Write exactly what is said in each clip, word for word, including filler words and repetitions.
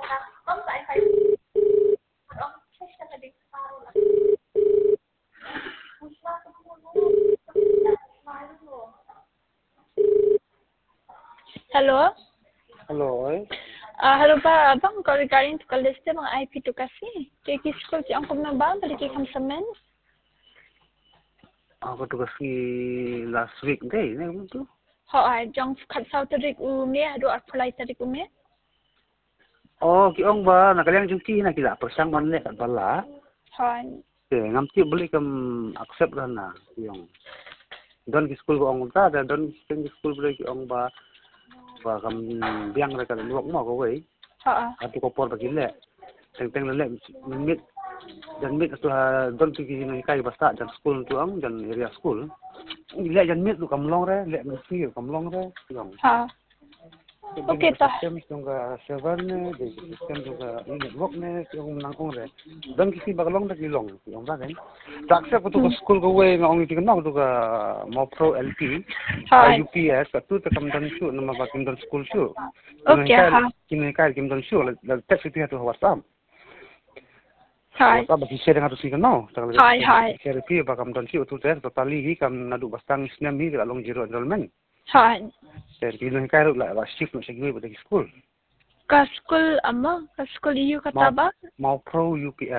Ông tại phải ông check cho cái điện thoại là Hello. Hello. Uh, hello ba, abang ko regarding to kaliste mga I P to kasi. Kaya kiskol si ang kumnabang balik kay kamsamen. Ako tu kasi last week day, ni kamu tu. Ho ay jong katsaw tarik umi ado apply tarik umi. Oh, ki ong ba nakaliang jungki na kila persang man le kat bala. Ho. Ke ngamti beli kam accept dah na yung. Don ki school ko ong ta da don ki school beli ki ong ba ba kam biang ra ka luok mo ko wei. Ho. Atu ko por bagi le. Teng teng le mit dan mit tu don tu ki ni kai basta dan school tu ong dan area school. Le jan mit tu kam long re le mesti kam long re yung. Ha. Okay ta. Sistem juga server ne, di sistem juga network ne, yung nangkong re. Dan kisi bagalong dah kilong, yung ba kan? Tak sa ko tu school ko way ngong iti kanong tu ka mo pro L P, U P S, tu ta kam dan shu nama ba kim dan school shu. Okay ha. Kim kai kim dan shu, la text itu tu WhatsApp. Hai. WhatsApp bagi share dengan tu sih kanong. Hai hai. Share pi ba kam dan shu tu te totally hi kam nadu bastang snam hi long zero enrollment. Hai. Dan pilih kai la la shift nak segi pada school. Ka school ama, ka school iu kata ba? Mau pro U P S.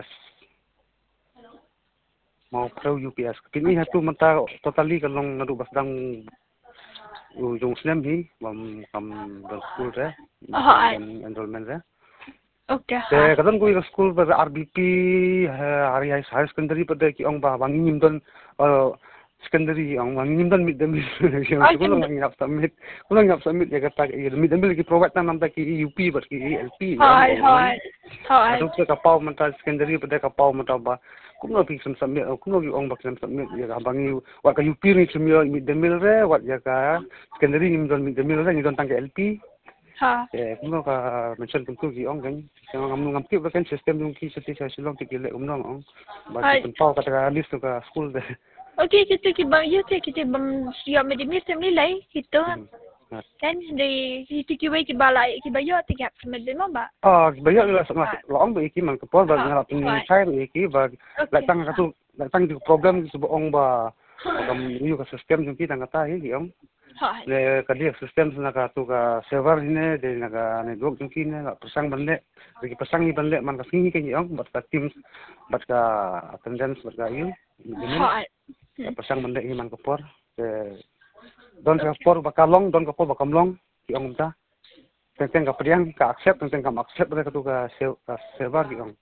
Mau pro U P S. Kini hatu mata totally kalau nadu basdang ujung Islam hi, mam kam dan school re, dan enrollment re. Okay. Te kadang ko school pada R B P hari hari high secondary pada ki ong ba bangi nimdon secondary ang mangin dan mid demil yung kulang ang ngap submit kulang ngap submit ya kata mid demil ki provide na namta ki U P bar ki L P hai hai hai adu ka pau mata secondary pada ka pau mata ba kuno pi sam submit kuno ki ong bak sam submit ya ka bangi wa ka U P ni sumio mid demil re wat ya ka secondary ni don mid demil re ni don tang L P ha eh kuno ka mention tentu ki ong kan yang ngam ngam ti kan sistem yung ki seti sa silong ti ki le umnong ong ba ki pau kata list ka school de. Okay, kita kita ya kita bang siap medimir temni lai kita kan di kita kibai kita lai kita yo tiap semedem ba. Ah, bayar lah sama long ba iki man kapor ba ngala pin sai iki ba latang ka tu latang di problem su ong ba kam yu ka system jung kita ngata hi om le ka dia system na ka tu ka server ne de na ka network jung kine la pasang banle ri pasang ni banle man ka singi ka ni om bat ka teams bat ka attendance bat ka yu pasang banle hi man kapor don ka por ba kalong don ka por ba kamlong ki ong ta tentang ka priang ka accept tentang ka accept pada tu ka server ki ong.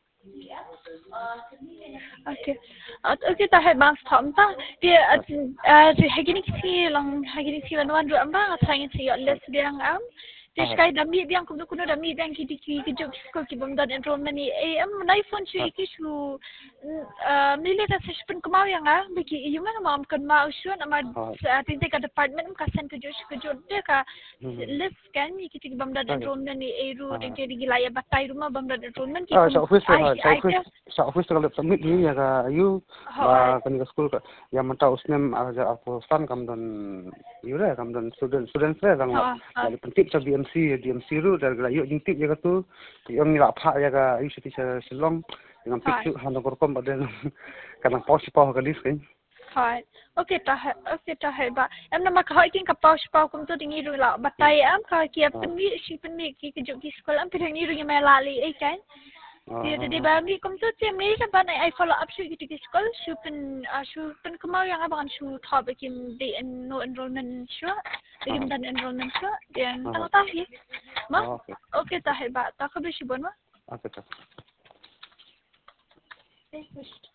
Okay. Okay ta hai bang thom ta dia di hagini kisi lang hagini kisi wan wan ru amba athang si les biang am dia skai dami biang kuno kuno dami biang ki ki ki jok ko ki bam dan enrollment ni eh am nai phone chu ki chu mile ta session kemau yang ah biki you mana mam kan mau sure nama tinggal ka department ka sen ke jok ke jok dia ka list kan ki ki bam dan enrollment ni eh ru tinggal di gilaya batai rumah bam dan enrollment ki sa office sa office sa office kalau submit ni ya ka you ba kan ka school ka ya mata usnem aja aku stan kam dan you re kam dan student student re dang dari penting sa B M C D M C ru dar la yo jingtip ya ka tu yang ni la pha ya ka you siti sa silong dengan picture hando korkom baden kana pos pa ka list kan hai okay ta okay ta hai ba em nama ka hai king ka pos pa kum tu dingi ru la batai am ka ki penmi si penmi ki ke jok ki sekolah am pirang ni ru yang melali eh kan dia dia bagi kum tu ti me ka ban ai follow up su ki ki sekolah su pen su pen kemau yang abang su thop kim di no enrollment su kim dan enrollment su yang tang ta hi ma okay ta hai ba ta ka bi si bon ma okay ta